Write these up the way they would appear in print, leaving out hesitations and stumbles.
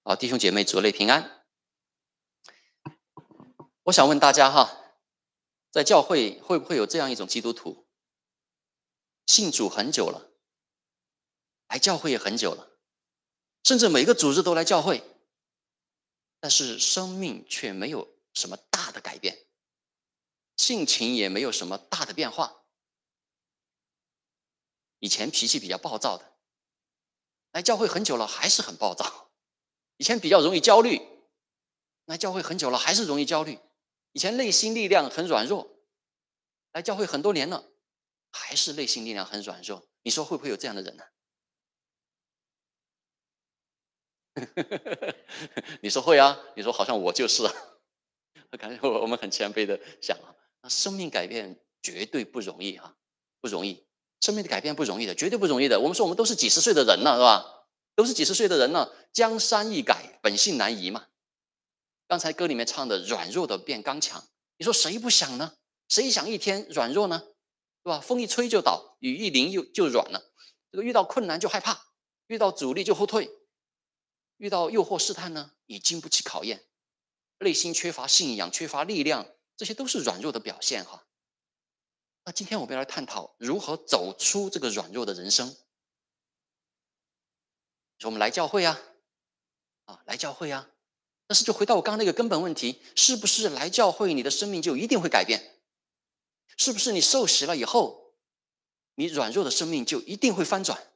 好，弟兄姐妹，主内平安。我想问大家哈，在教会会不会有这样一种基督徒，信主很久了，来教会也很久了，甚至每个主日都来教会，但是生命却没有什么大的改变，性情也没有什么大的变化。以前脾气比较暴躁的，来教会很久了还是很暴躁。以前比较容易焦虑，来教会很久了还是容易焦虑。以前内心力量很软弱，来教会很多年了，还是内心力量很软弱。你说会不会有这样的人呢？你说会啊，你说好像我就是啊。感觉我们很谦卑的想啊，那生命改变绝对不容易啊，不容易。生命的改变不容易的，绝对不容易的。我们说我们都是几十岁的人了，是吧？都是几十岁的人了，江山易改，本性难移嘛。刚才歌里面唱的软弱的变刚强，你说谁不想呢？谁想一天软弱呢？对吧？风一吹就倒，雨一淋就软了。这个遇到困难就害怕，遇到阻力就后退，遇到诱惑试探呢，也经不起考验。内心缺乏信仰，缺乏力量，这些都是软弱的表现哈。那今天我们要来探讨如何走出这个软弱的人生。说我们来教会啊，来教会啊。但是就回到我刚刚那个根本问题，是不是来教会你的生命就一定会改变？是不是你受洗了以后，你软弱的生命就一定会翻转？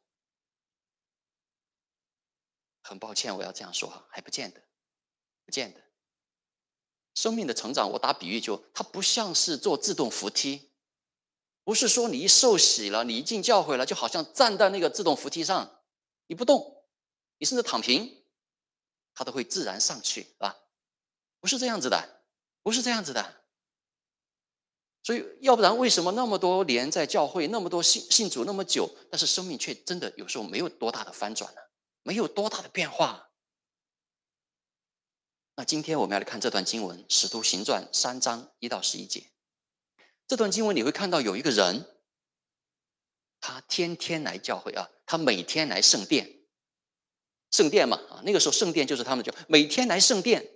很抱歉，我要这样说哈，还不见得，不见得。生命的成长，我打比喻它不像是坐自动扶梯，不是说你一受洗了，你一进教会了，就好像站在那个自动扶梯上，你不动，你甚至躺平，它都会自然上去，是吧？不是这样子的，不是这样子的。所以，要不然为什么那么多年在教会，那么多信主那么久，但是生命却真的有时候没有多大的翻转呢？没有多大的变化。那今天我们要来看这段经文，《使徒行传》3章1到11节。这段经文你会看到有一个人，他天天来教会啊，他每天来圣殿，圣殿嘛啊，那个时候圣殿就是他们就每天来圣殿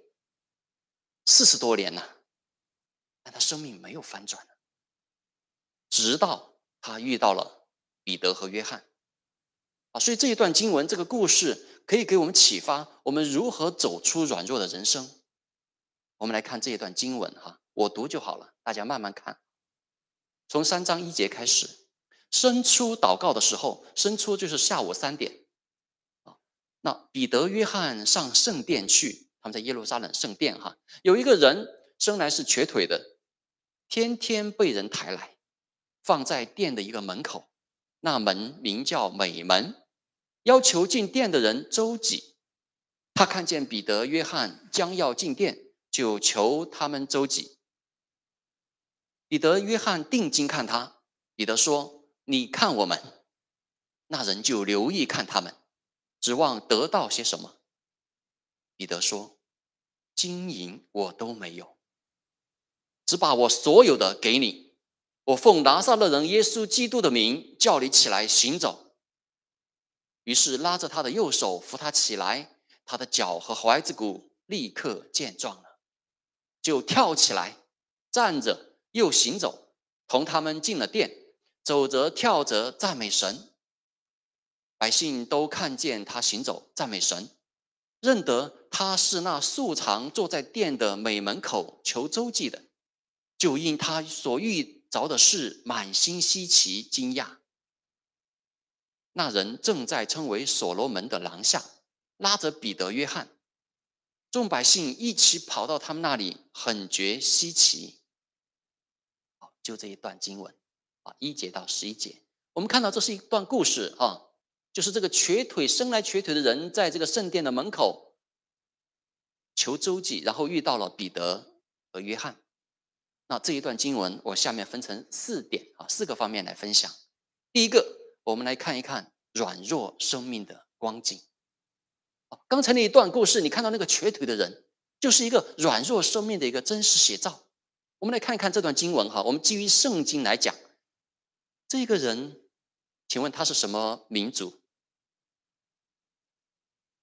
，40多年了，但他生命没有翻转，直到他遇到了彼得和约翰啊，所以这一段经文这个故事可以给我们启发，我们如何走出软弱的人生。我们来看这一段经文哈，我读就好了，大家慢慢看。从3章1节开始，申初祷告的时候，申初就是下午3点啊。那彼得、约翰上圣殿去，他们在耶路撒冷圣殿哈。有一个人生来是瘸腿的，天天被人抬来，放在殿的一个门口，那门名叫美门，要求进殿的人周济。他看见彼得、约翰将要进殿，就求他们周济。彼得、约翰定睛看他，彼得说：“你看我们。”那人就留意看他们，指望得到些什么。彼得说：“金银我都没有，只把我所有的给你。我奉拿撒勒人耶稣基督的名叫你起来行走。”于是拉着他的右手扶他起来，他的脚和踝子骨立刻健壮了，就跳起来，站着又行走，同他们进了殿，走着跳着赞美神。百姓都看见他行走，赞美神，认得他是那素常坐在殿的美门口求周济的，就因他所遇着的事满心稀奇惊讶。那人正在称为所罗门的廊下，拉着彼得、约翰，众百姓一起跑到他们那里，很觉稀奇。好，就这一段经文1节到11节，我们看到这是一段故事啊，就是这个生来瘸腿的人在这个圣殿的门口求周济，然后遇到了彼得和约翰。那这一段经文我下面分成4点4个方面来分享。第一个，我们来看一看软弱生命的光景。刚才那一段故事，你看到那个瘸腿的人，就是一个软弱生命的一个真实写照。我们来看一看这段经文我们基于圣经来讲，这个人，请问他是什么民族？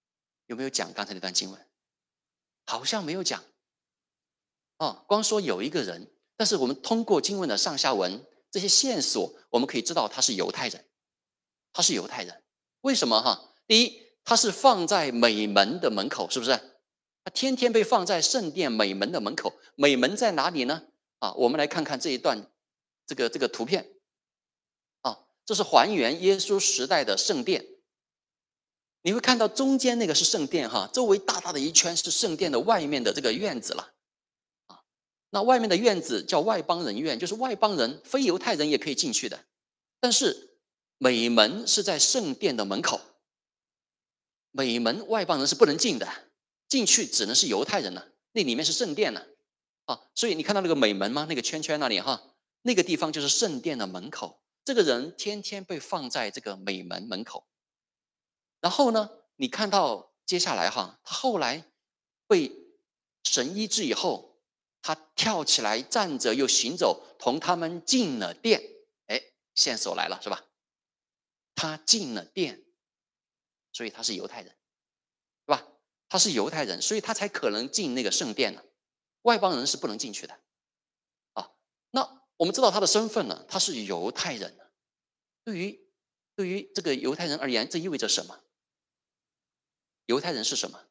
有没有讲刚才那段经文？好像没有讲。光说有一个人，但是我们通过经文的上下文这些线索，我们可以知道他是犹太人。他是犹太人，为什么？第一，他是放在美门的门口，是不是？他天天被放在圣殿美门的门口。美门在哪里呢？我们来看看这一段这个图片。这是还原耶稣时代的圣殿。你会看到中间那个是圣殿，周围大大的一圈是圣殿的外面的这个院子了。那外面的院子叫外邦人院，就是外邦人非犹太人也可以进去的。但是美门是在圣殿的门口，美门外邦人是不能进的，进去只能是犹太人了。那里面是圣殿了。所以你看到那个美门吗？那个圈圈那里那个地方就是圣殿的门口。这个人天天被放在这个美门门口。然后呢，你看到接下来他后来被神医治以后，他跳起来站着又行走，同他们进了殿。线索来了是吧？他进了殿，所以他是犹太人，是吧？他是犹太人，所以他才可能进那个圣殿呢。外邦人是不能进去的。那我们知道他的身份呢，他是犹太人。对于这个犹太人而言，这意味着什么？犹太人是什么？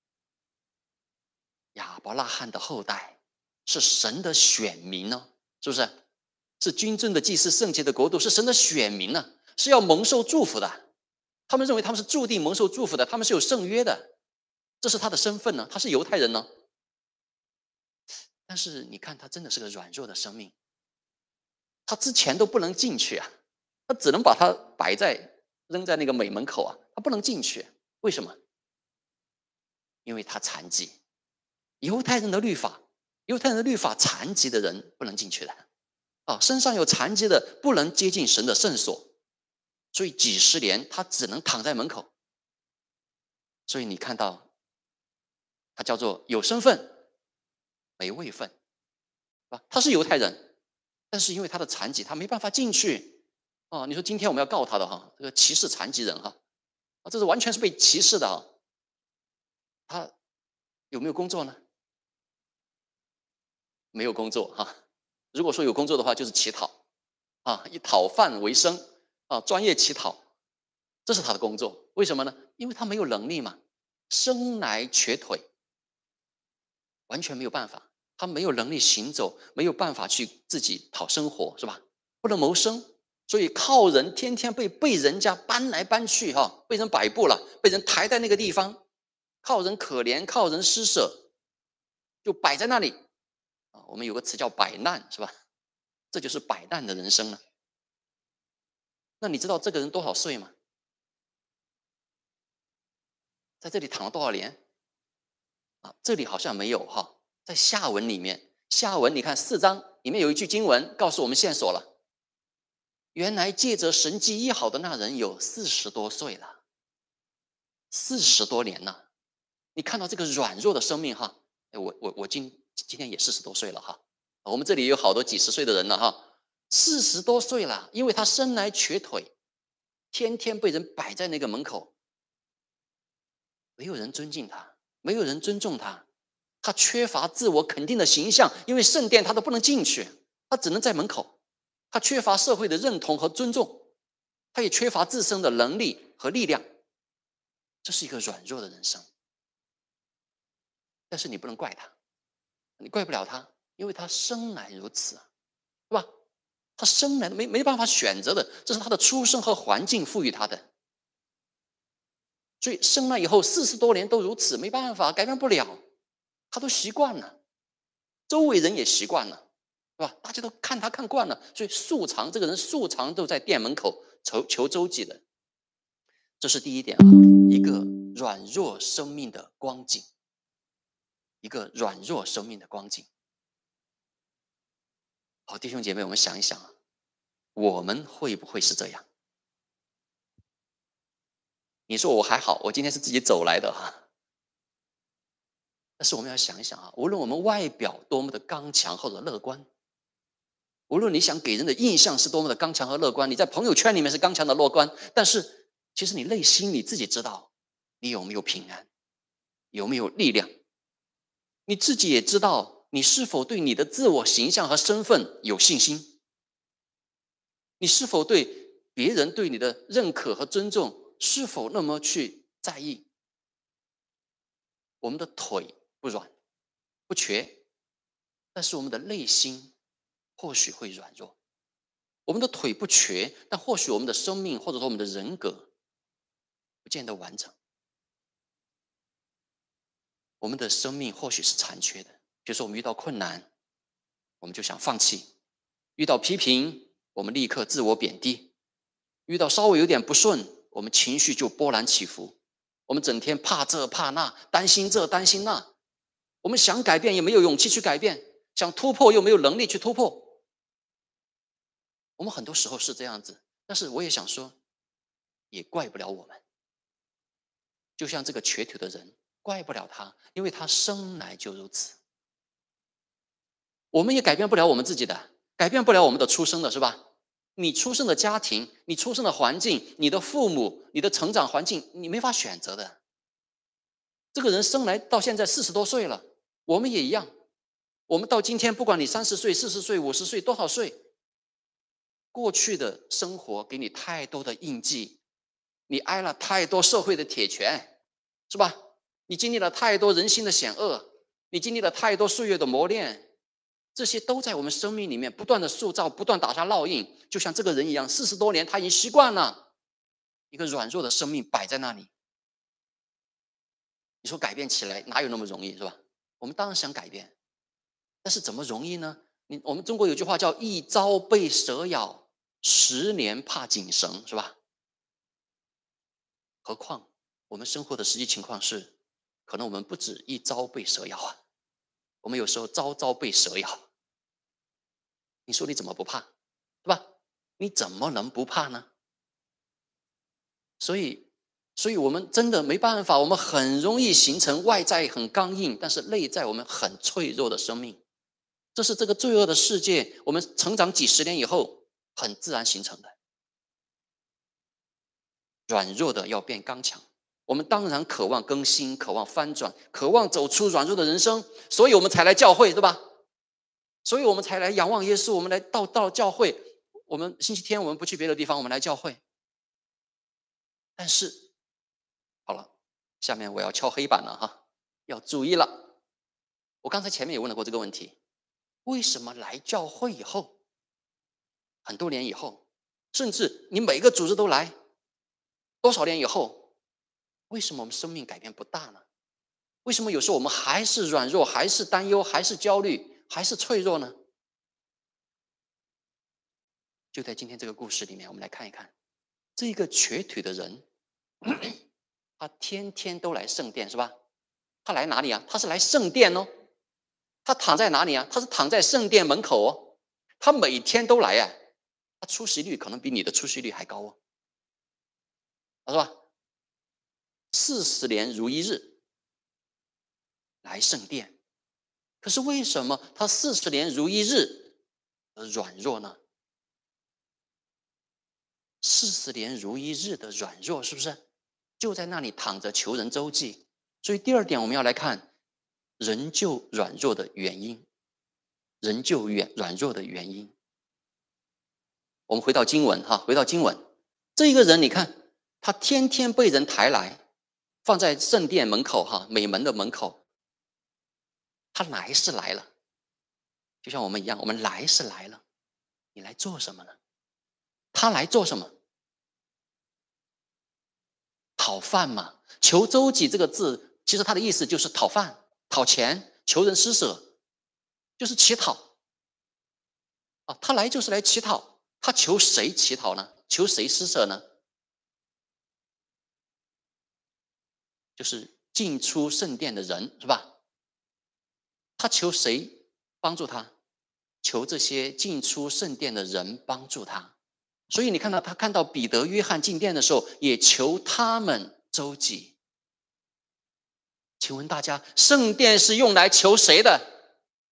亚伯拉罕的后代，是神的选民呢，是不是？是君尊的祭司，圣洁的国度，是神的选民呢，是要蒙受祝福的。他们认为他们是注定蒙受祝福的，他们是有圣约的，这是他的身份呢，他是犹太人呢。但是你看，他真的是个软弱的生命，他之前都不能进去啊，他只能把他扔在那个美门口他不能进去。为什么？因为他残疾。犹太人的律法，残疾的人不能进去的。身上有残疾的不能接近神的圣所，所以几十年他只能躺在门口。所以你看到他叫做有身份没位分，他是犹太人，但是因为他的残疾他没办法进去。你说今天我们要告他的这个歧视残疾人这是完全是被歧视的。他有没有工作呢？没有工作如果说有工作的话，就是乞讨以讨饭为生专业乞讨，这是他的工作。为什么呢？因为他没有能力嘛，生来瘸腿，完全没有办法，他没有能力行走，没有办法去自己讨生活，是吧？不能谋生，所以靠人天天被人家搬来搬去被人摆布了，被人抬在那个地方，靠人可怜，靠人施舍，就摆在那里。我们有个词叫摆烂，是吧？这就是摆烂的人生了。那你知道这个人多少岁吗？在这里躺了多少年？这里好像没有在下文里面，下文你看4章里面有一句经文告诉我们线索了。原来借着神迹医好的那人有40多岁了，40多年了。你看到这个软弱的生命我今天也40多岁了我们这里有好多几十岁的人了40多岁了，因为他生来瘸腿，天天被人摆在那个门口，没有人尊敬他，没有人尊重他，他缺乏自我肯定的形象，因为圣殿他都不能进去，他只能在门口。他缺乏社会的认同和尊重，他也缺乏自身的能力和力量。这是一个软弱的人生。但是你不能怪他，你怪不了他，因为他生来如此，是吧？他生来没办法选择的，这是他的出生和环境赋予他的。所以生了以后40多年都如此，没办法，改变不了，他都习惯了，周围人也习惯了，是吧？大家都看他看惯了，所以这个人素常都在店门口求周济的。这是第一点一个软弱生命的光景，一个软弱生命的光景。好，弟兄姐妹，我们想一想我们会不会是这样？你说我还好，我今天是自己走来的但是我们要想一想无论我们外表多么的刚强或者乐观，无论你想给人的印象是多么的刚强和乐观，你在朋友圈里面是刚强的乐观，但是其实你内心你自己知道你有没有平安， 有没有力量？你自己也知道，你是否对你的自我形象和身份有信心？你是否对别人对你的认可和尊重是否那么去在意？我们的腿不软不瘸，但是我们的内心或许会软弱。我们的腿不瘸，但或许我们的生命或者说我们的人格不见得完整。我们的生命或许是残缺的，比如说我们遇到困难，我们就想放弃；遇到批评，我们立刻自我贬低；遇到稍微有点不顺，我们情绪就波澜起伏。我们整天怕这怕那，担心这担心那。我们想改变也没有勇气去改变，想突破又没有能力去突破。我们很多时候是这样子，但是我也想说，也怪不了我们。就像这个瘸腿的人，怪不了他，因为他生来就如此。我们也改变不了我们自己的，改变不了我们的出生的，是吧？你出生的家庭，你出生的环境，你的父母，你的成长环境，你没法选择的。这个人生来到现在40多岁了，我们也一样。我们到今天，不管你30岁、40岁、50岁，多少岁，过去的生活给你太多的印记，你挨了太多社会的铁拳，是吧？你经历了太多人心的险恶，你经历了太多岁月的磨练，这些都在我们生命里面不断的塑造，不断打下烙印。就像这个人一样，40多年他已经习惯了一个软弱的生命摆在那里。你说改变起来哪有那么容易，是吧？我们当然想改变，但是怎么容易呢？我们中国有句话叫一朝被蛇咬，10年怕井绳，是吧？何况我们生活的实际情况是，可能我们不止一朝被蛇咬啊，我们有时候朝朝被蛇咬。你说你怎么不怕，对吧？你怎么能不怕呢？所以我们真的没办法，我们很容易形成外在很刚硬，但是内在我们很脆弱的生命。这是这个罪恶的世界，我们成长几十年以后很自然形成的。软弱的要变刚强，我们当然渴望更新，渴望翻转，渴望走出软弱的人生，所以我们才来教会，对吧？所以我们才来仰望耶稣，我们来到教会。我们星期天我们不去别的地方，我们来教会。但是好了，下面我要敲黑板了哈，要注意了。我刚才前面也问了过这个问题，为什么来教会以后，很多年以后，甚至你每个组织都来，多少年以后，为什么我们生命改变不大呢？为什么有时候我们还是软弱，还是担忧，还是焦虑，还是脆弱呢？就在今天这个故事里面，我们来看一看这个瘸腿的人，他天天都来圣殿，是吧？他来哪里啊？他是来圣殿哦。他躺在哪里啊？他是躺在圣殿门口哦。他每天都来啊，他出席率可能比你的出席率还高哦，是吧？40年如一日来圣殿，可是为什么他40年如一日的软弱呢？40年如一日的软弱，是不是就在那里躺着求人周济？所以第二点我们要来看人就软弱的原因，人就软弱的原因。我们回到经文哈，回到经文，这一个人你看，他天天被人抬来，放在圣殿门口哈，美门的门口。他来是来了，就像我们一样，我们来是来了，你来做什么呢？他来做什么？讨饭嘛。求周济这个字，其实它的意思就是讨饭、讨钱、求人施舍，就是乞讨啊。他来就是来乞讨，他求谁乞讨呢？求谁施舍呢？就是进出圣殿的人，是吧？他求谁帮助他？求这些进出圣殿的人帮助他。所以你看到他看到彼得、约翰进殿的时候，也求他们周济。请问大家，圣殿是用来求谁的？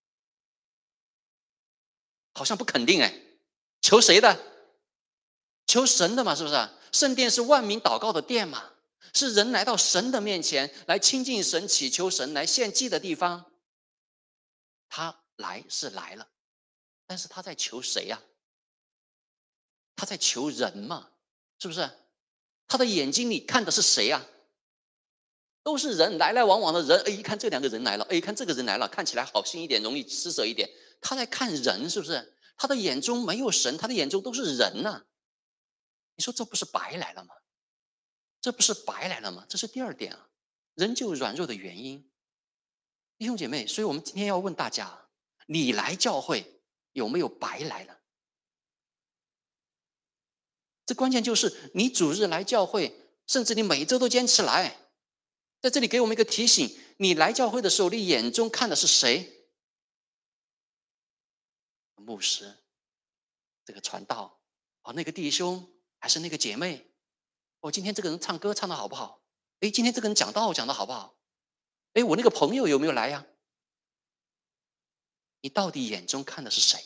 好像不肯定哎，求谁的？求神的嘛，是不是？圣殿是万民祷告的殿嘛， 是人来到神的面前，来亲近神、祈求神、来献祭的地方。他来是来了，但是他在求谁呀？他在求人嘛，是不是？他的眼睛里看的是谁呀？都是人，来来往往的人。哎，一看这两个人来了，哎，一看这个人来了，看起来好心一点，容易施舍一点。他在看人，是不是？他的眼中没有神，他的眼中都是人呐。你说这不是白来了吗？这不是白来了吗？这是第二点啊，人就软弱的原因。弟兄姐妹，所以我们今天要问大家：你来教会有没有白来了？这关键就是你主日来教会，甚至你每周都坚持来。在这里给我们一个提醒：你来教会的时候，你眼中看的是谁？牧师，这个传道，那个弟兄，还是那个姐妹？今天这个人唱歌唱得好不好？哎，今天这个人讲道讲得好不好？哎，我那个朋友有没有来呀？你到底眼中看的是谁？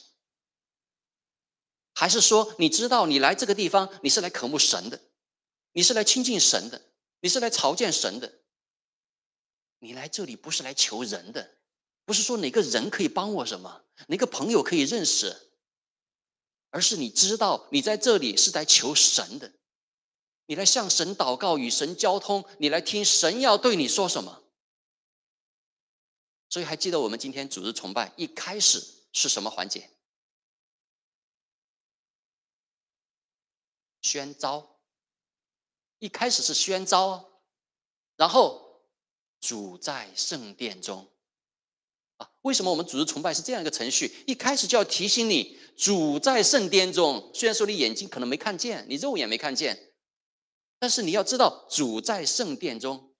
还是说你知道你来这个地方，你是来渴慕神的，你是来亲近神的，你是来朝见神的？你来这里不是来求人的，不是说哪个人可以帮我什么，哪个朋友可以认识，而是你知道你在这里是来求神的，你来向神祷告，与神交通，你来听神要对你说什么。所以还记得我们今天主日崇拜一开始是什么环节？宣召。一开始是宣召，然后主在圣殿中。为什么我们主日崇拜是这样一个程序？一开始就要提醒你，主在圣殿中。虽然说你眼睛可能没看见，你肉眼没看见，但是你要知道主在圣殿中。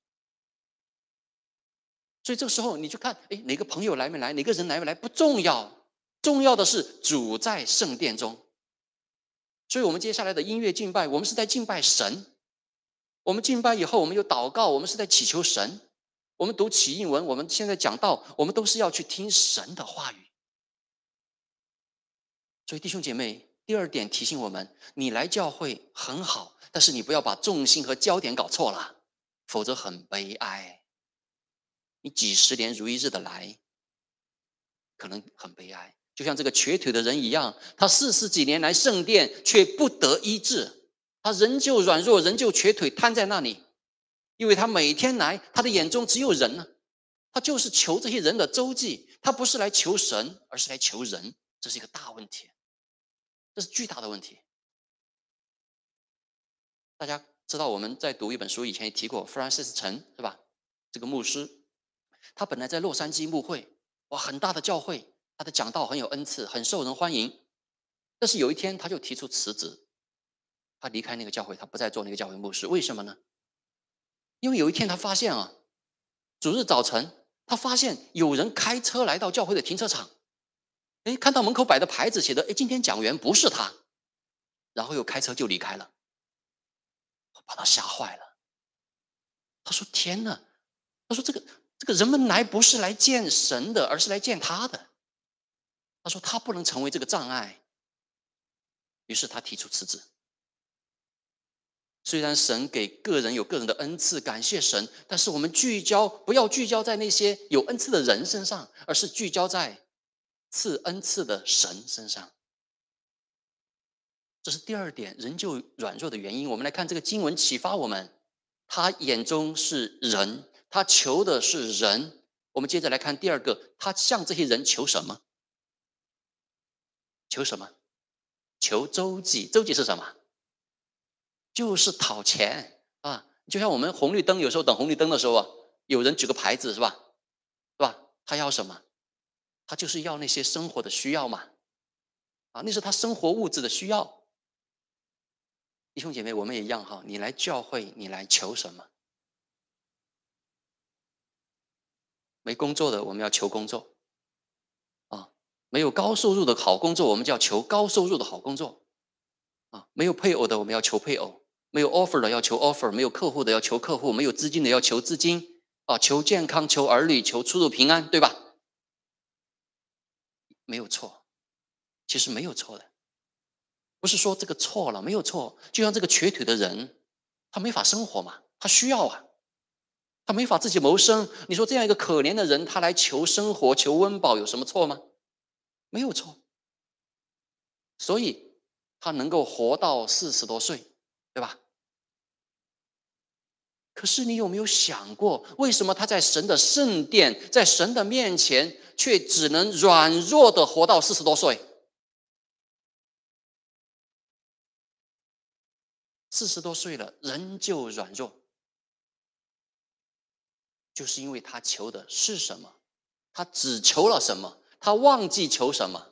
所以这个时候你就看，哪个朋友来没来，哪个人来没来不重要，重要的是主在圣殿中。所以我们接下来的音乐敬拜，我们是在敬拜神。我们敬拜以后，我们有祷告，我们是在祈求神。我们读启应文，我们现在讲道，我们都是要去听神的话语。所以弟兄姐妹，第二点提醒我们，你来教会很好，但是你不要把重心和焦点搞错了，否则很悲哀。你几十年如一日的来，可能很悲哀。就像这个瘸腿的人一样，他40几年来圣殿却不得医治，他仍旧软弱，仍旧瘸腿瘫在那里，因为他每天来，他的眼中只有人呢，他就是求这些人的周济，他不是来求神，而是来求人，这是一个大问题，这是巨大的问题。大家知道我们在读一本书，以前也提过 Francis 陈，是吧？这个牧师，他本来在洛杉矶牧会，很大的教会，他的讲道很有恩赐，很受人欢迎。但是有一天他就提出辞职，他离开那个教会，他不再做那个教会牧师。为什么呢？因为有一天他发现主日早晨他发现有人开车来到教会的停车场，看到门口摆的牌子写的今天讲员不是他，然后又开车就离开了，把他吓坏了。他说天哪，他说这个人们来不是来见神的，而是来见他的。他说他不能成为这个障碍，于是他提出辞职。虽然神给个人有个人的恩赐，感谢神，但是我们不要聚焦在那些有恩赐的人身上，而是聚焦在赐恩赐的神身上。这是第二点，人就软弱的原因。我们来看这个经文启发我们，他眼中是人，他求的是人。我们接着来看第二个，他向这些人求什么？求什么？求周济。周济是什么？就是讨钱啊！就像我们红绿灯，有时候等红绿灯的时候有人举个牌子，是吧？他要什么？他就是要那些生活的需要嘛，那是他生活物质的需要。弟兄姐妹，我们也一样你来教会，你来求什么？没工作的，我们要求工作没有高收入的好工作，我们就要求高收入的好工作没有配偶的，我们要求配偶。没有 offer 的要求 offer， 没有客户的要求客户，没有资金的要求资金求健康，求儿女，求出入平安，对吧？没有错，其实没有错的，不是说这个错了，没有错。就像这个瘸腿的人，他没法生活嘛， 他需要啊，他没法自己谋生。你说这样一个可怜的人，他来求生活、求温饱，有什么错吗？没有错。所以他能够活到40多岁，对吧？可是你有没有想过，为什么他在神的圣殿，在神的面前，却只能软弱的活到40多岁？40多岁了，仍旧软弱，就是因为他求的是什么？他只求了什么？他忘记求什么？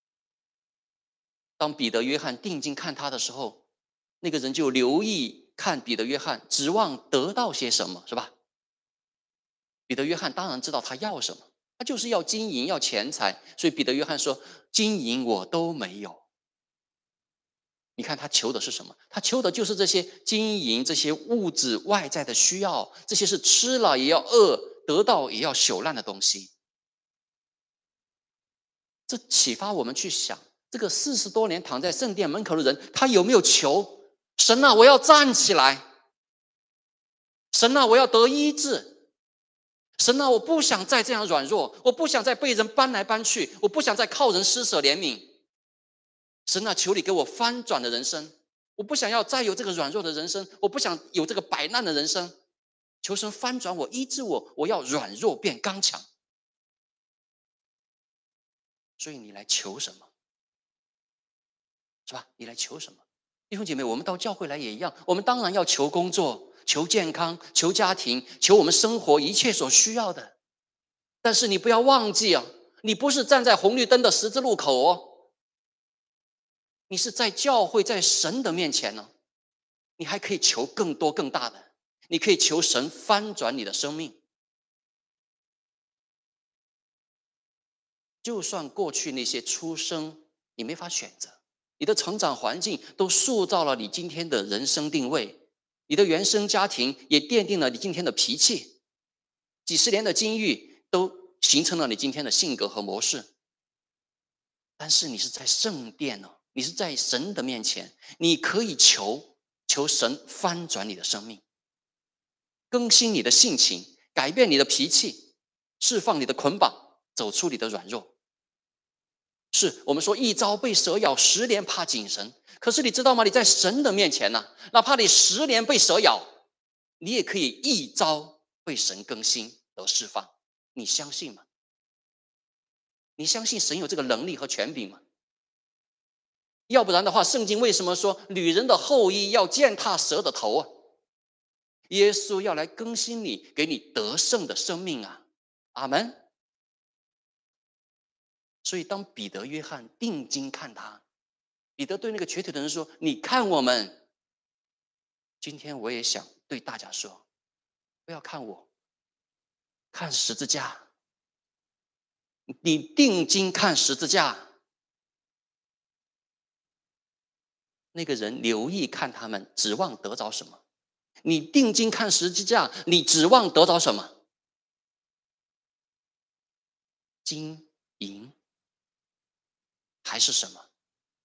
当彼得、约翰定睛看他的时候，那个人就留意看彼得、约翰，指望得到些什么，是吧？彼得、约翰当然知道他要什么，他就是要金银、要钱财，所以彼得、约翰说：“金银我都没有。”你看他求的是什么？他求的就是这些金银、这些物质外在的需要，这些是吃了也要饿，得到也要朽烂的东西。这启发我们去想，这个40多年躺在圣殿门口的人，他有没有求神啊？我要站起来，神啊，我要得医治，神啊，我不想再这样软弱，我不想再被人搬来搬去，我不想再靠人施舍怜悯。神啊，求你给我翻转的人生，我不想要再有这个软弱的人生，我不想有这个摆烂的人生。求神翻转我，医治我，我要软弱变刚强。所以你来求什么？是吧？你来求什么？弟兄姐妹，我们到教会来也一样，我们当然要求工作、求健康、求家庭、求我们生活一切所需要的。但是你不要忘记啊，你不是站在红绿灯的十字路口哦，你是在教会，在神的面前呢。你还可以求更多更大的，你可以求神翻转你的生命。就算过去那些出生你没法选择，你的成长环境都塑造了你今天的人生定位，你的原生家庭也奠定了你今天的脾气，几十年的经历都形成了你今天的性格和模式。但是你是在圣殿哦，你是在神的面前，你可以求神翻转你的生命，更新你的性情，改变你的脾气，释放你的捆绑，走出你的软弱。是我们说一朝被蛇咬，10年怕井绳。可是你知道吗？你在神的面前呢，哪怕你10年被蛇咬，你也可以一朝被神更新得释放。你相信吗？你相信神有这个能力和权柄吗？要不然的话，圣经为什么说女人的后裔要践踏蛇的头啊？耶稣要来更新你，给你得胜的生命啊！阿们。所以当彼得、约翰定睛看他，彼得对那个瘸腿的人说：“你看我们。”今天我也想对大家说，不要看我，看十字架。你定睛看十字架。那个人留意看他们，指望得着什么？你定睛看十字架，你指望得着什么？金银还是什么？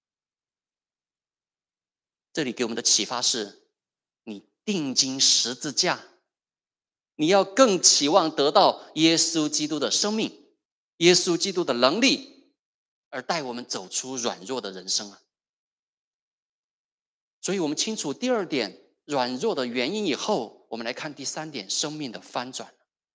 这里给我们的启发是，你定睛十字架，你要更期望得到耶稣基督的生命，耶稣基督的能力，而带我们走出软弱的人生啊！所以我们清楚第2点软弱的原因以后，我们来看第3点生命的翻转。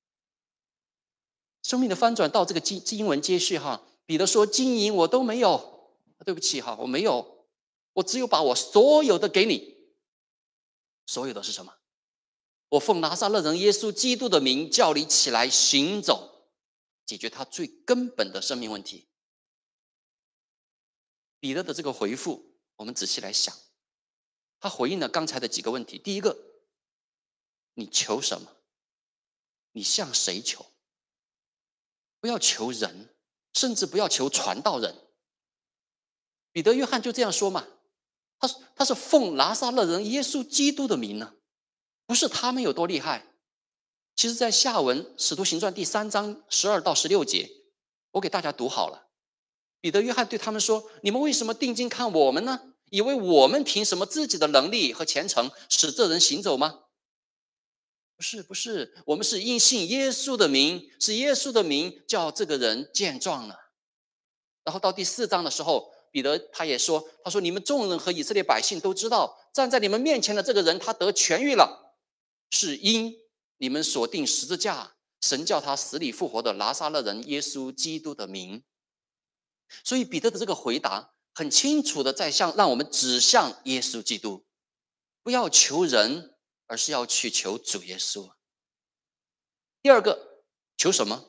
生命的翻转到这个经文接续哈，彼得说：“金银我都没有，对不起哈，我没有，我只有把我所有的给你。所有的是什么？我奉拿撒勒人耶稣基督的名叫你起来行走，解决他最根本的生命问题。”彼得的这个回复，我们仔细来想，他回应了刚才的几个问题。第一个，你求什么？你向谁求？不要求人，甚至不要求传道人。彼得、约翰就这样说嘛，他是奉拿撒勒人耶稣基督的名呢，不是他们有多厉害。其实在下文使徒行传第3章12到16节，我给大家读好了。彼得、约翰对他们说：“你们为什么定睛看我们呢？以为我们凭什么自己的能力和虔诚使这人行走吗？ 不是不是，我们是因信耶稣的名，是耶稣的名叫这个人健壮了。然后到第4章的时候，彼得他也说，他说你们众人和以色列百姓都知道，站在你们面前的这个人他得痊愈了，是因你们所定十字架，神叫他死里复活的拿撒勒人耶稣基督的名。所以彼得的这个回答很清楚的在让我们指向耶稣基督，不要求人，而是要去求主耶稣。第二个，求什么？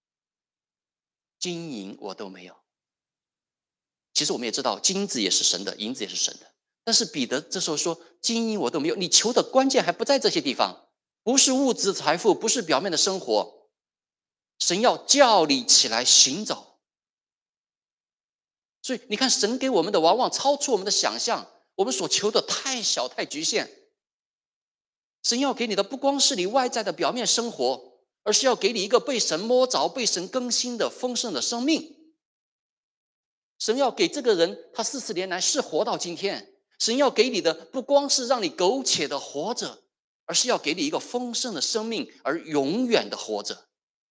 金银我都没有。其实我们也知道，金子也是神的，银子也是神的。但是彼得这时候说，金银我都没有，你求的关键还不在这些地方，不是物质财富，不是表面的生活，神要叫你起来行走。所以你看，神给我们的往往超出我们的想象，我们所求的太小太局限。神要给你的不光是你外在的表面生活，而是要给你一个被神摸着、被神更新的丰盛的生命。神要给这个人，他40年来是活到今天。神要给你的不光是让你苟且的活着，而是要给你一个丰盛的生命，而永远的活着。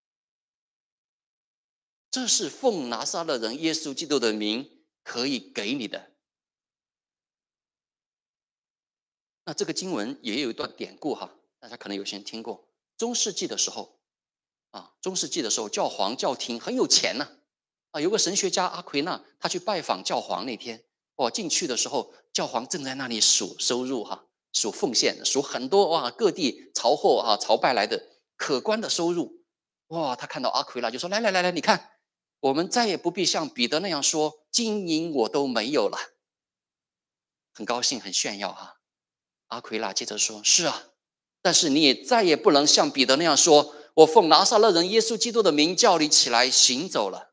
这是奉拿撒勒人耶稣基督的名可以给你的。那这个经文也有一段典故哈，大家可能有些人听过。中世纪的时候，教皇教廷很有钱呢。有个神学家阿奎那，他去拜访教皇那天，进去的时候，教皇正在那里数收入哈，数奉献，数很多各地朝货朝拜来的可观的收入。他看到阿奎那就说：来，你看，我们再也不必像彼得那样说金银我都没有了。很高兴，很炫耀哈。阿奎那接着说：是啊，但是你也再也不能像彼得那样说，我奉拿撒勒人耶稣基督的名叫你起来行走了。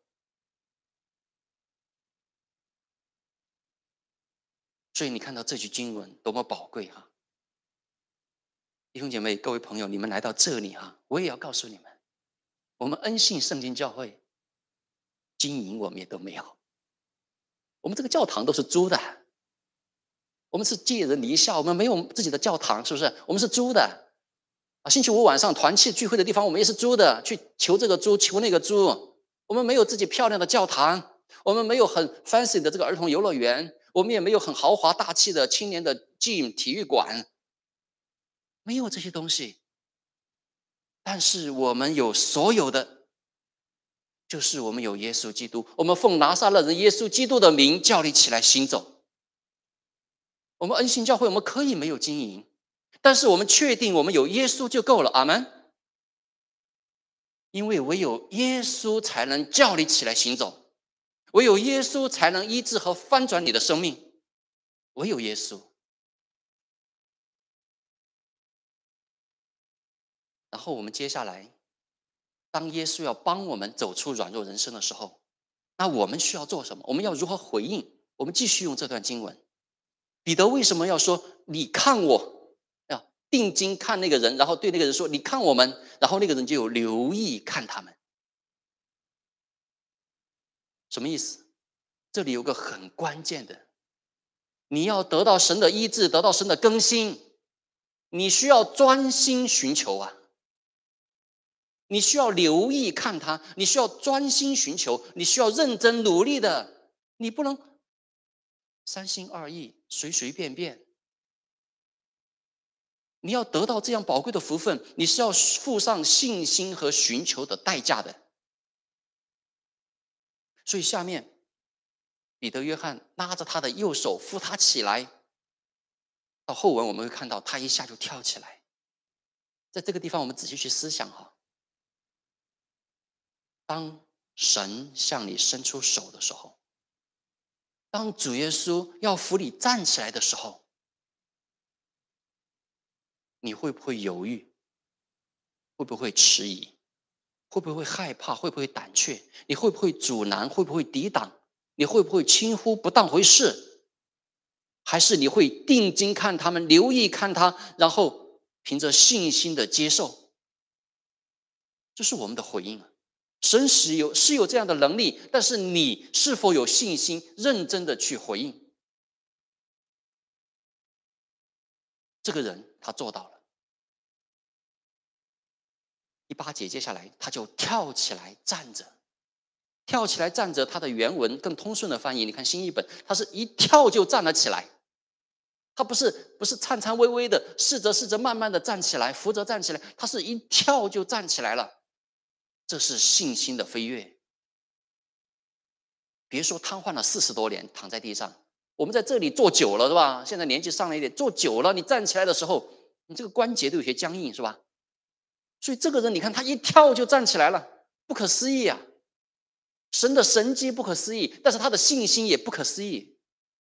所以你看到这句经文多么宝贵哈！弟兄姐妹，各位朋友，你们来到这里哈，我也要告诉你们，我们恩信圣经教会，金银我们也都没有，我们这个教堂都是租的，我们是借人离校，我们没有自己的教堂，是不是？我们是租的星期五晚上团契聚会的地方，我们也是租的，去求这个租，求那个租。我们没有自己漂亮的教堂，我们没有很 fancy 的这个儿童游乐园，我们也没有很豪华大气的青年的 gym 体育馆，没有这些东西。但是我们有所有的，就是我们有耶稣基督，我们奉拿撒勒人耶稣基督的名叫你起来行走。我们恩信教会，我们可以没有金银，但是我们确定我们有耶稣就够了，阿们。因为唯有耶稣才能叫你起来行走，唯有耶稣才能医治和翻转你的生命，唯有耶稣。然后我们接下来，当耶稣要帮我们走出软弱人生的时候，那我们需要做什么？我们要如何回应？我们继续用这段经文。彼得为什么要说你看我？要定睛看那个人，然后对那个人说你看我们，然后那个人就有留意看他们。什么意思？这里有个很关键的，你要得到神的医治，得到神的更新，你需要专心寻求啊，你需要留意看他，你需要专心寻求，你需要认真努力的，你不能三心二意，随随便便。你要得到这样宝贵的福分，你是要付上信心和寻求的代价的。所以下面彼得约翰拉着他的右手扶他起来，到后文我们会看到他一下就跳起来。在这个地方我们仔细去思想哈，当神向你伸出手的时候，当主耶稣要扶你站起来的时候，你会不会犹豫？会不会迟疑？会不会害怕？会不会胆怯？你会不会阻拦？会不会抵挡？你会不会轻忽不当回事？还是你会定睛看他们，留意看他，然后凭着信心的接受？这是我们的回应啊！神是有这样的能力，但是你是否有信心认真的去回应？这个人他做到了， 第8节接下来，他就跳起来站着。跳起来站着，它的原文更通顺的翻译，你看新译本，他是一跳就站了起来。他不是颤颤巍巍的，试着慢慢的站起来，扶着站起来，他是一跳就站起来了。这是信心的飞跃。别说瘫痪了40多年躺在地上，我们在这里坐久了是吧？现在年纪上了一点，坐久了，你站起来的时候，你这个关节都有些僵硬是吧？所以这个人你看他一跳就站起来了，不可思议啊！神的神迹不可思议，但是他的信心也不可思议。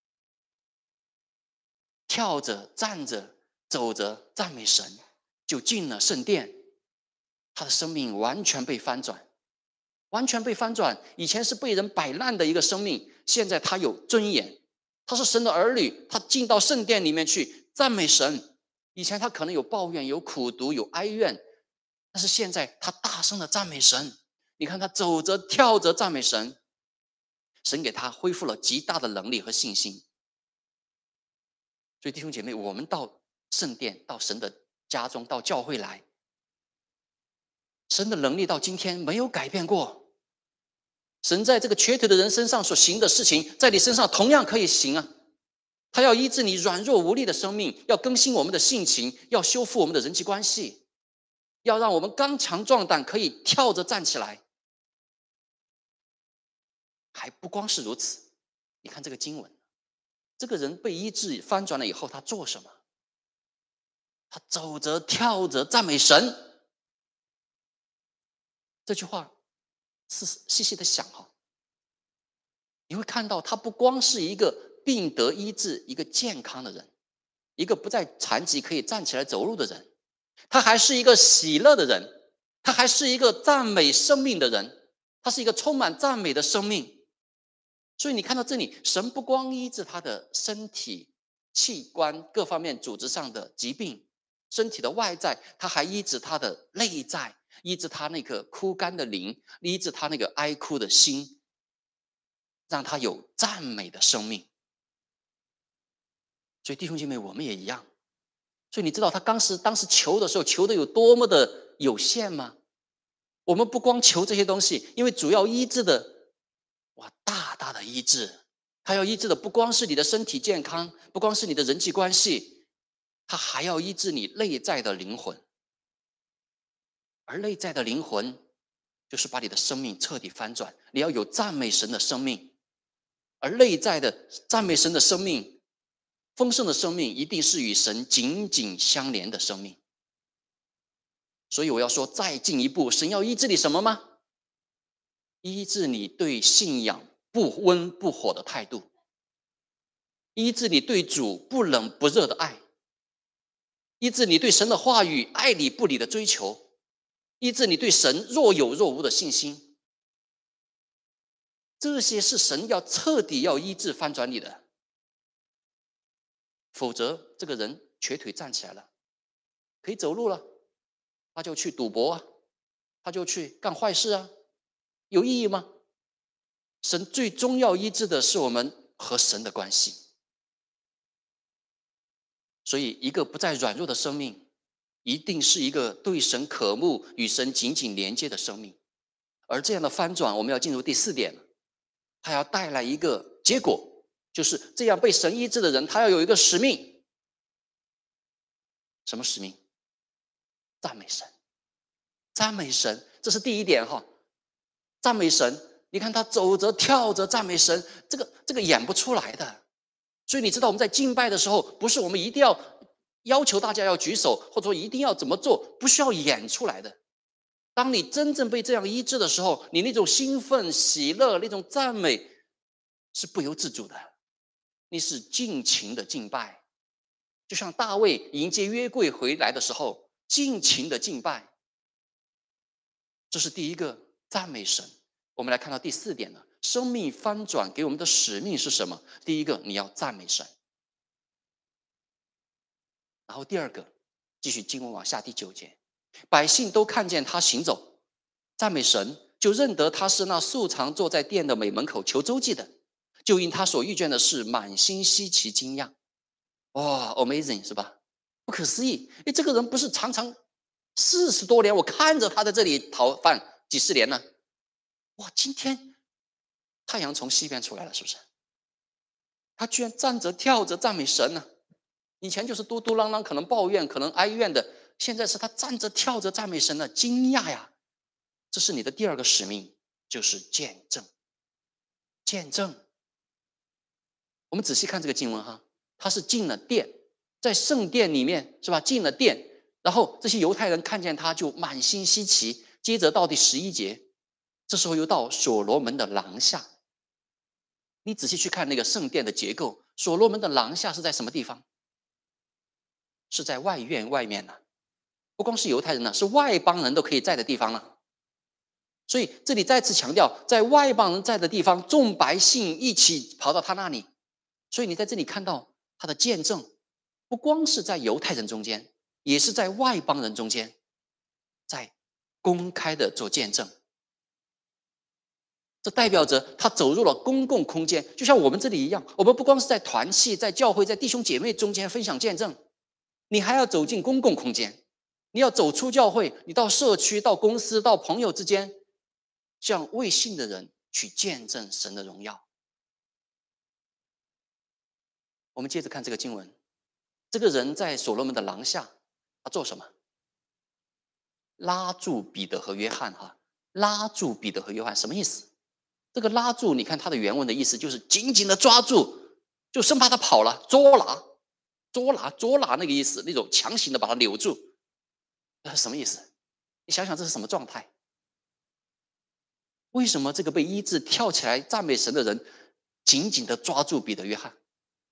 跳着站着走着赞美神，就进了圣殿。他的生命完全被翻转，完全被翻转。以前是被人摆烂的一个生命，现在他有尊严，他是神的儿女，他进到圣殿里面去赞美神。以前他可能有抱怨，有苦毒，有哀怨，但是现在他大声的赞美神。你看他走着跳着赞美神，神给他恢复了极大的能力和信心。所以弟兄姐妹，我们到圣殿，到神的家中，到教会来，神的能力到今天没有改变过。神在这个瘸腿的人身上所行的事情，在你身上同样可以行啊。他要医治你软弱无力的生命，要更新我们的性情，要修复我们的人际关系，要让我们刚强壮胆，可以跳着站起来。还不光是如此，你看这个经文，这个人被医治翻转了以后，他做什么？他走着跳着赞美神。这句话是细细的想哈，你会看到他不光是一个病得医治、一个健康的人，一个不再残疾可以站起来走路的人，他还是一个喜乐的人，他还是一个赞美生命的人，他是一个充满赞美的生命。所以你看到这里，神不光医治他的身体器官各方面组织上的疾病，身体的外在，他还医治他的内在，医治他那个枯干的灵，医治他那个哀哭的心，让他有赞美的生命。所以弟兄姐妹，我们也一样。所以你知道他当时求的时候，求的有多么的有限吗？我们不光求这些东西，因为主要医治的，大大的医治。他要医治的不光是你的身体健康，不光是你的人际关系，他还要医治你内在的灵魂。而内在的灵魂就是把你的生命彻底翻转，你要有赞美神的生命。而内在的赞美神的生命，丰盛的生命，一定是与神紧紧相连的生命。所以我要说再进一步，神要医治你什么吗？医治你对信仰不温不火的态度，医治你对主不冷不热的爱，医治你对神的话语爱理不理的追求，医治你对神若有若无的信心。这些是神要彻底要医治翻转你的，否则这个人瘸腿站起来了，可以走路了，他就去赌博啊，他就去干坏事啊，有意义吗？神最终要医治的是我们和神的关系。所以一个不再软弱的生命，一定是一个对神渴慕、与神紧紧连接的生命。而这样的翻转，我们要进入第4点了，他要带来一个结果，就是这样被神医治的人，他要有一个使命。什么使命？赞美神，赞美神，这是第1点哈。赞美神，你看他走着跳着赞美神，这个演不出来的。所以你知道我们在敬拜的时候，不是我们一定要求大家要举手，或者说一定要怎么做，不需要演出来的。当你真正被这样医治的时候，你那种兴奋喜乐那种赞美是不由自主的，你是尽情的敬拜，就像大卫迎接约柜回来的时候尽情的敬拜。这是第一个，赞美神。我们来看到第4点了，生命翻转给我们的使命是什么？第一个，你要赞美神。然后第2个，继续经文往下第9节，百姓都看见他行走，赞美神，就认得他是那素常坐在殿的美门口求周济的，就因他所遇见的事满心稀奇惊讶。哇 ，amazing 是吧？不可思议！这个人不是常常 40多年，我看着他在这里讨饭几十年了。哇，今天太阳从西边出来了，是不是？他居然站着跳着赞美神呢、以前就是嘟嘟囔囔，可能抱怨，可能哀怨的，现在是他站着跳着赞美神了，惊讶呀！这是你的第二个使命，就是见证。见证。我们仔细看这个经文哈，他是进了殿，在圣殿里面是吧？进了殿，然后这些犹太人看见他就满心稀奇。接着到第11节，这时候又到所罗门的廊下。你仔细去看那个圣殿的结构，所罗门的廊下是在什么地方？是在外院外面呢、不光是犹太人呢，是外邦人都可以在的地方了。所以这里再次强调，在外邦人在的地方，众百姓一起跑到他那里。所以你在这里看到他的见证，不光是在犹太人中间，也是在外邦人中间，在公开的做见证。这代表着他走入了公共空间，就像我们这里一样，我们不光是在团契、在教会、在弟兄姐妹中间分享见证，你还要走进公共空间，你要走出教会，你到社区、到公司、到朋友之间，向未信的人去见证神的荣耀。我们接着看这个经文，这个人在所罗门的廊下，他做什么？拉住彼得和约翰哈，拉住彼得和约翰什么意思？这个拉住，你看他的原文的意思就是紧紧的抓住，就生怕他跑了，捉拿那个意思，那种强行的把他留住，那是什么意思？你想想这是什么状态？为什么这个被医治跳起来赞美神的人紧紧的抓住彼得约翰？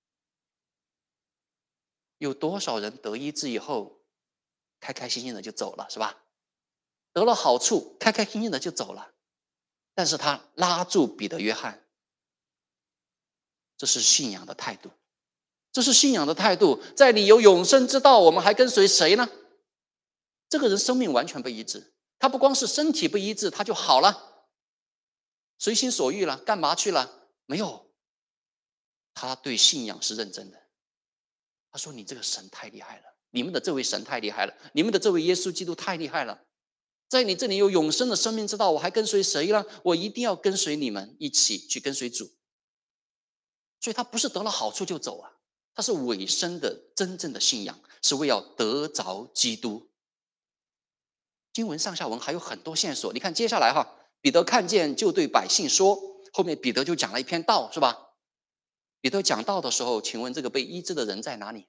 有多少人得医治以后开开心心的就走了，是吧？得了好处开开心心的就走了，但是他拉住彼得约翰，这是信仰的态度，这是信仰的态度。在你有永生之道，我们还跟随谁呢？这个人生命完全被医治，他不光是身体被医治，他就好了，随心所欲了，干嘛去了？没有，他对信仰是认真的。他说：“你这个神太厉害了，你们的这位神太厉害了，你们的这位耶稣基督太厉害了。在你这里有永生的生命之道，我还跟随谁呢？我一定要跟随你们一起去跟随主。”所以他不是得了好处就走啊，他是委身的真正的信仰，是为要得着基督。经文上下文还有很多线索，你看接下来哈，彼得看见就对百姓说，后面彼得就讲了一篇道，是吧？彼得讲道的时候，请问这个被医治的人在哪里？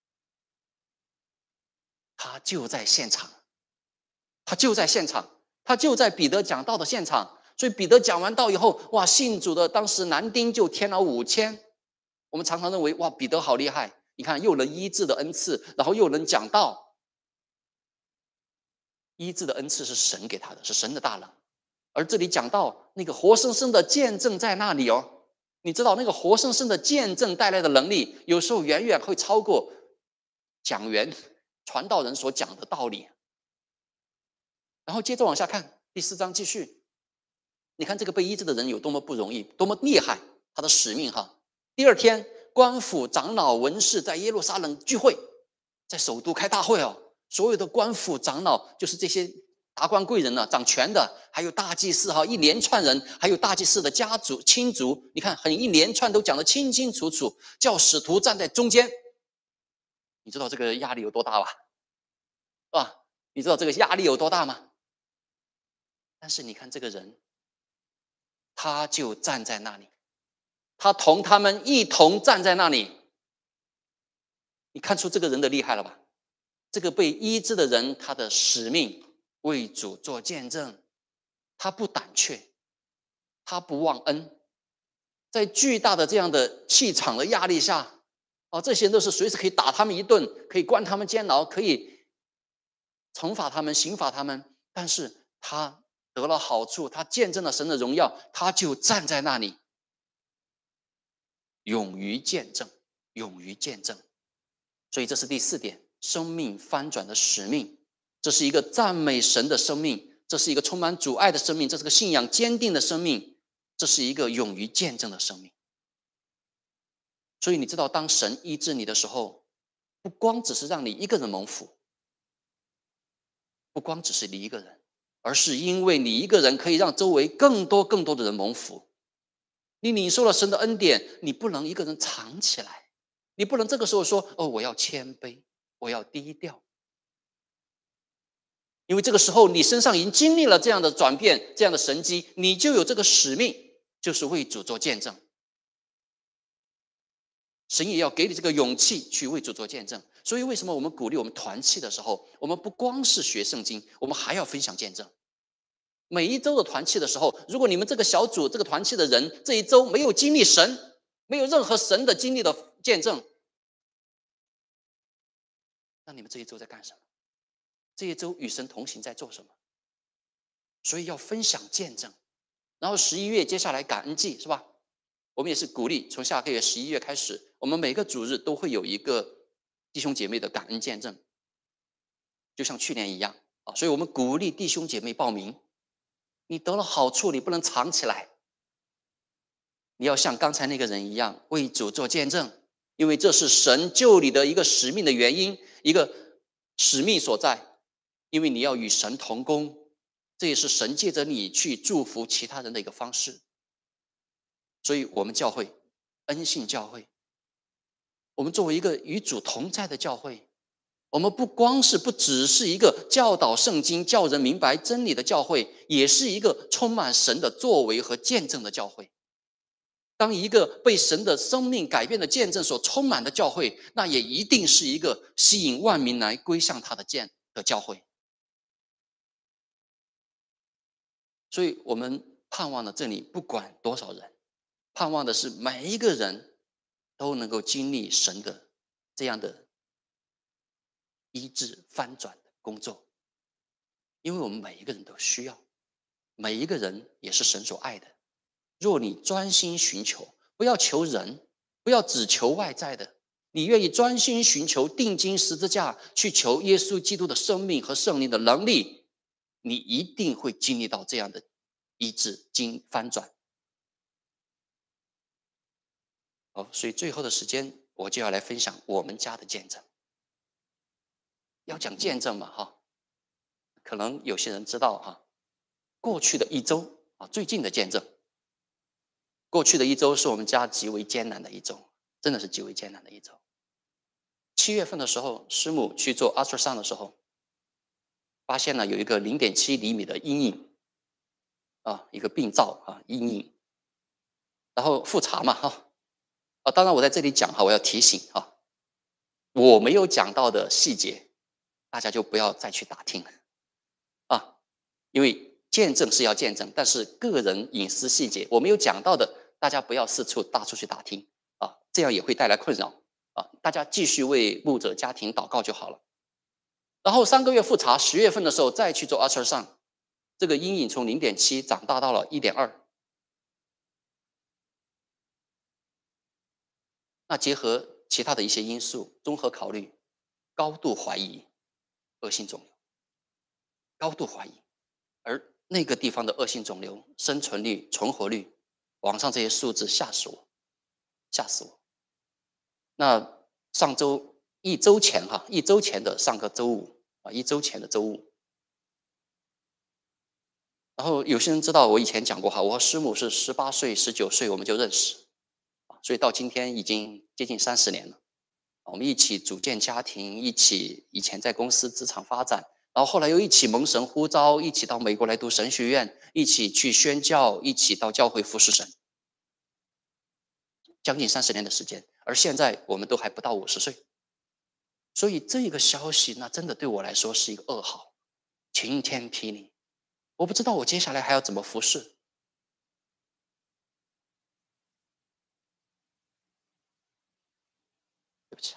他就在现场，他就在现场，他就在彼得讲道的现场。所以彼得讲完道以后，哇，信主的当时男丁就添了5000。我们常常认为，哇，彼得好厉害，你看又能医治的恩赐，然后又能讲道。医治的恩赐是神给他的，是神的大能。而这里讲到那个活生生的见证在那里哦，你知道那个活生生的见证带来的能力，有时候远远会超过讲员、传道人所讲的道理。然后接着往下看，第4章继续，你看这个被医治的人有多么不容易，多么厉害，他的使命哈。第2天，官府、长老、文士在耶路撒冷聚会，在首都开大会哦。所有的官府、长老，就是这些达官贵人呢、掌权的，还有大祭司哈，一连串人，还有大祭司的家族、亲族，你看很一连串都讲得清清楚楚，叫使徒站在中间。你知道这个压力有多大吧？是吧？你知道这个压力有多大吗？但是你看这个人，他就站在那里，他同他们一同站在那里。你看出这个人的厉害了吧？这个被医治的人，他的使命为主做见证，他不胆怯，他不忘恩。在巨大的这样的气场的压力下，这些人都是随时可以打他们一顿，可以关他们监牢，可以惩罚他们、刑罚他们，但是他得了好处，他见证了神的荣耀，他就站在那里，勇于见证，勇于见证。所以这是第4点，生命翻转的使命。这是一个赞美神的生命，这是一个充满主爱的生命，这是个信仰坚定的生命，这是一个勇于见证的生命。所以你知道，当神医治你的时候，不光只是让你一个人蒙福， 不光只是你一个人，而是因为你一个人可以让周围更多更多的人蒙福。你领受了神的恩典，你不能一个人藏起来，你不能这个时候说我要谦卑，我要低调，因为这个时候你身上已经经历了这样的转变，这样的神迹，你就有这个使命，就是为主做见证。神也要给你这个勇气去为主做见证。所以为什么我们鼓励我们团契的时候，我们不光是学圣经，我们还要分享见证。每一周的团契的时候，如果你们这个小组这个团契的人这一周没有经历神，没有任何神的经历的见证，那你们这一周在干什么？这一周与神同行在做什么？所以要分享见证。然后11月接下来感恩季是吧？我们也是鼓励从下个月11月开始，我们每个主日都会有一个弟兄姐妹的感恩见证，就像去年一样啊。所以我们鼓励弟兄姐妹报名。你得了好处，你不能藏起来，你要像刚才那个人一样为主做见证，因为这是神救你的一个使命的原因，一个使命所在，因为你要与神同工，这也是神借着你去祝福其他人的一个方式。所以我们教会恩信教会，我们作为一个与主同在的教会，我们不只是一个教导圣经叫人明白真理的教会，也是一个充满神的作为和见证的教会。当一个被神的生命改变的见证所充满的教会，那也一定是一个吸引万民来归向他的教会。所以我们盼望的这里不管多少人，盼望的是每一个人都能够经历神的这样的医治翻转的工作，因为我们每一个人都需要，每一个人也是神所爱的。若你专心寻求，不要求人，不要只求外在的，你愿意专心寻求定睛十字架，去求耶稣基督的生命和圣灵的能力，你一定会经历到这样的医治翻转。好，所以最后的时间我就要来分享我们家的见证。要讲见证嘛哈，可能有些人知道哈，过去的一周啊，最近的见证。过去的一周是我们家极为艰难的一周，真的是极为艰难的一周。7月份的时候，师母去做 ultrasound 的时候，发现了有一个0.7厘米的阴影啊，一个病灶啊，阴影。然后复查嘛哈，当然我在这里讲哈，我要提醒哈，我没有讲到的细节，大家就不要再去打听了啊，因为见证是要见证，但是个人隐私细节我没有讲到的，大家不要大处去打听啊，这样也会带来困扰啊。大家继续为牧者家庭祷告就好了。然后3个月复查，10月份的时候再去做 ultrasound， 这个阴影从0.7长大到了1.2。那结合其他的一些因素，综合考虑，高度怀疑恶性肿瘤，高度怀疑。而那个地方的恶性肿瘤生存率、存活率，网上这些数字吓死我，吓死我。那上周一周前的上个周五啊，1周前的周五。然后有些人知道我以前讲过哈，我和师母是18岁、19岁我们就认识，所以到今天已经接近30年了。我们一起组建家庭，一起以前在公司职场发展，然后后来又一起蒙神呼召，一起到美国来读神学院，一起去宣教，一起到教会服侍神，将近30年的时间。而现在我们都还不到50岁，所以这个消息那真的对我来说是一个噩耗，晴天霹雳。我不知道我接下来还要怎么服侍。对不起，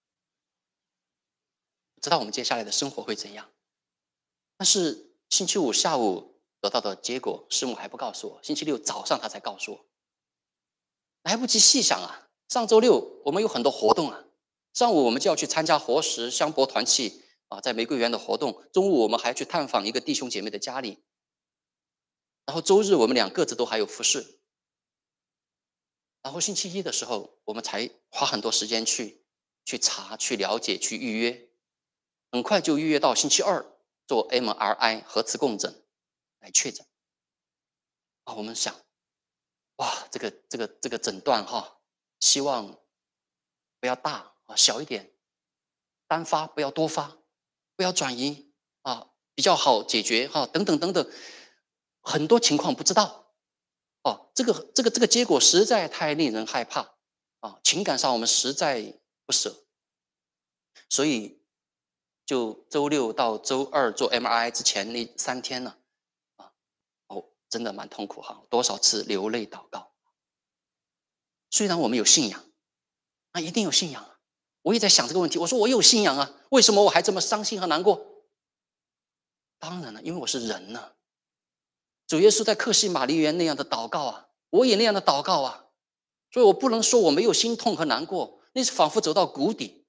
不知道我们接下来的生活会怎样。但是星期五下午得到的结果，师母还不告诉我，星期六早上他才告诉我，来不及细想啊。上周六我们有很多活动啊，上午我们就要去参加活石香柏团契啊，在玫瑰园的活动，中午我们还去探访一个弟兄姐妹的家里，然后周日我们俩各自都还有服侍，然后星期一的时候我们才花很多时间去查、去了解、去预约，很快就预约到星期二。 做 MRI 核磁共振来确诊。我们想，哇，这个诊断希望不要大小一点，单发不要多发，不要转移比较好解决等等等等，很多情况不知道这个结果实在太令人害怕情感上我们实在不舍，所以就周六到周二做 MRI 之前那3天呢，真的蛮痛苦多少次流泪祷告。虽然我们有信仰，一定有信仰我也在想这个问题，我说我有信仰为什么我还这么伤心和难过？当然了，因为我是人呢。主耶稣在客西马尼园那样的祷告我也那样的祷告所以我不能说我没有心痛和难过，那是仿佛走到谷底。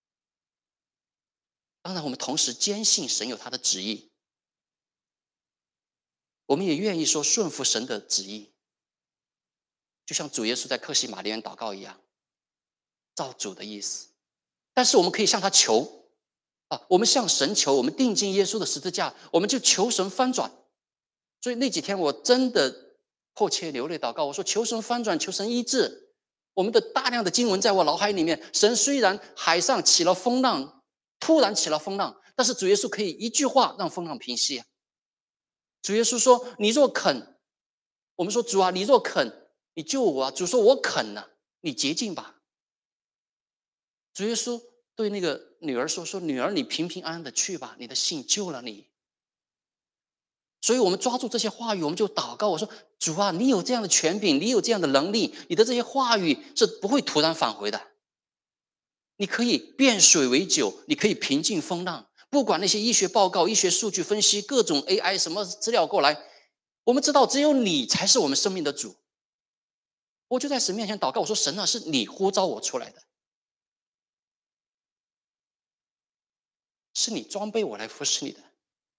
当然我们同时坚信神有他的旨意，我们也愿意说顺服神的旨意，就像主耶稣在客西马尼园祷告一样，照主的意思。但是我们可以向他求我们向神求，我们定睛耶稣的十字架，我们就求神翻转。所以那几天我真的迫切流泪祷告，我说求神翻转，求神医治。我们的大量的经文在我脑海里面，神虽然海上起了风浪，突然起了风浪，但是主耶稣可以一句话让风浪平息主耶稣说你若肯，我们说主你若肯你救我主说我肯你洁净吧。主耶稣对那个女儿说女儿你平平安安的去吧，你的信救了你。所以我们抓住这些话语，我们就祷告，我说主你有这样的权柄，你有这样的能力，你的这些话语是不会突然返回的。你可以变水为酒，你可以平静风浪，不管那些医学报告、医学数据分析，各种 AI 什么资料过来，我们知道只有你才是我们生命的主。我就在神面前祷告，我说神是你呼召我出来的，是你装备我来服侍你的。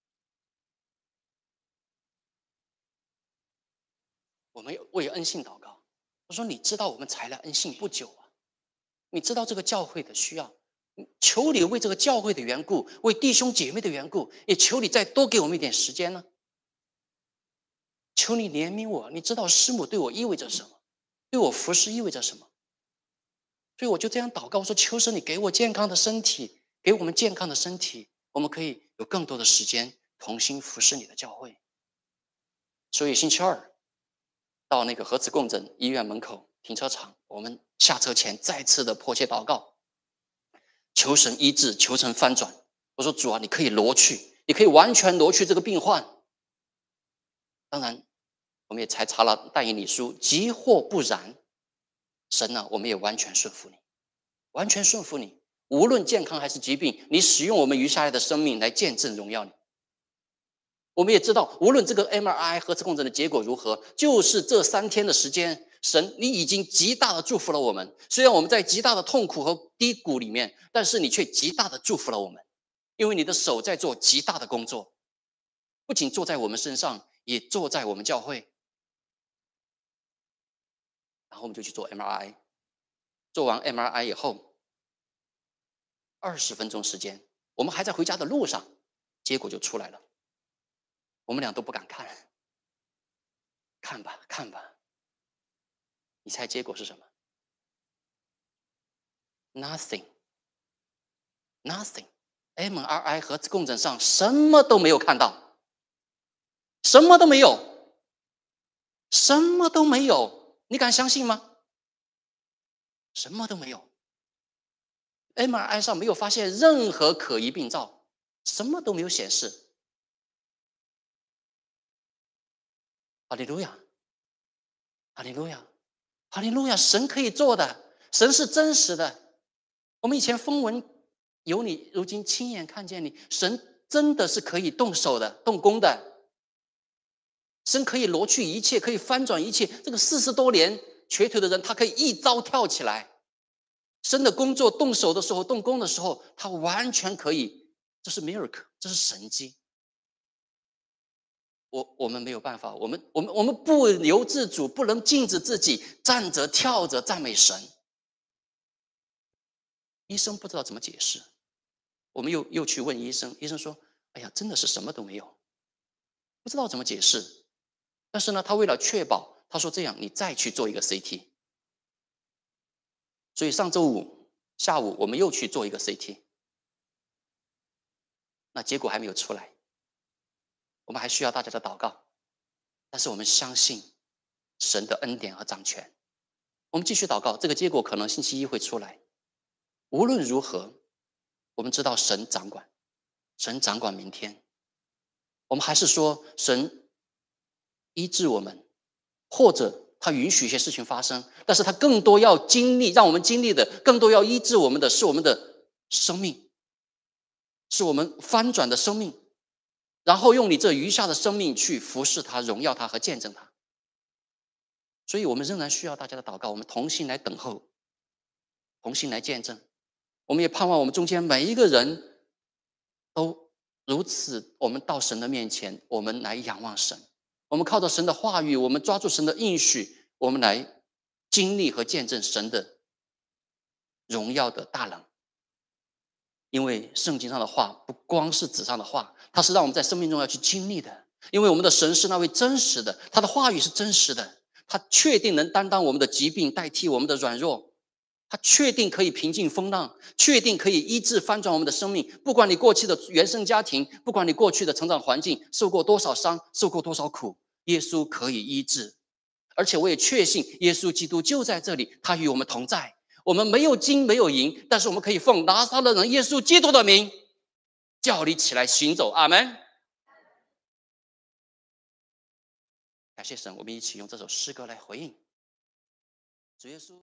我们为恩信祷告，我说你知道我们才来恩信不久你知道这个教会的需要，求你为这个教会的缘故，为弟兄姐妹的缘故，也求你再多给我们一点时间求你怜悯我，你知道师母对我意味着什么，对我服侍意味着什么。所以我就这样祷告，我说求神你给我健康的身体，给我们健康的身体，我们可以有更多的时间同心服侍你的教会。所以星期二到那个核磁共振医院门口停车场，我们下车前再次的迫切祷告，求神医治，求神翻转。我说主你可以挪去，你可以完全挪去这个病患。当然我们也才查了但以理书，即或不然，神我们也完全顺服你，完全顺服你，无论健康还是疾病，你使用我们余下来的生命来见证荣耀你。我们也知道无论这个 MRI 核磁共振的结果如何，就是这3天的时间，神你已经极大的祝福了我们。虽然我们在极大的痛苦和低谷里面，但是你却极大的祝福了我们，因为你的手在做极大的工作，不仅做在我们身上，也做在我们教会。然后我们就去做 MRI， 做完 MRI 以后20分钟时间，我们还在回家的路上，结果就出来了。我们俩都不敢看，看吧看吧，你猜结果是什么？ Nothing MRI 核磁共振上什么都没有看到，什么都没有，什么都没有，你敢相信吗？什么都没有， MRI 上没有发现任何可疑病灶，什么都没有显示。哈利路亚，哈利路亚，哈利路亚！神可以做的，神是真实的。我们以前风闻有你，如今亲眼看见你，神真的是可以动手的，动工的。神可以挪去一切，可以翻转一切。这个40多年瘸腿的人，他可以一招跳起来。神的工作动手的时候，动工的时候，他完全可以，这是 miracle， 这是神迹。我们没有办法，我们不由自主，不能禁止自己站着跳着赞美神。医生不知道怎么解释，我们又去问医生，医生说哎呀，真的是什么都没有，不知道怎么解释。但是呢，他为了确保，他说这样，你再去做一个 CT。所以上周五下午我们又去做一个 CT， 那结果还没有出来，我们还需要大家的祷告。但是我们相信神的恩典和掌权，我们继续祷告，这个结果可能星期一会出来。无论如何，我们知道神掌管，神掌管明天。我们还是说神医治我们，或者他允许一些事情发生，但是他更多要经历，让我们经历的更多要医治我们的是我们的生命，是我们翻转的生命，然后用你这余下的生命去服侍他、荣耀他和见证他。所以我们仍然需要大家的祷告，我们同心来等候，同心来见证。我们也盼望我们中间每一个人都如此，我们到神的面前，我们来仰望神，我们靠着神的话语，我们抓住神的应许，我们来经历和见证神的荣耀的大能。因为圣经上的话不光是纸上的话，它是让我们在生命中要去经历的。因为我们的神是那位真实的，他的话语是真实的，他确定能担当我们的疾病，代替我们的软弱，他确定可以平静风浪，确定可以医治翻转我们的生命。不管你过去的原生家庭，不管你过去的成长环境受过多少伤，受过多少苦，耶稣可以医治。而且我也确信耶稣基督就在这里，他与我们同在。我们没有金没有银，但是我们可以奉拿撒勒人耶稣基督的名叫你起来行走。阿们。感谢神，我们一起用这首诗歌来回应主耶稣。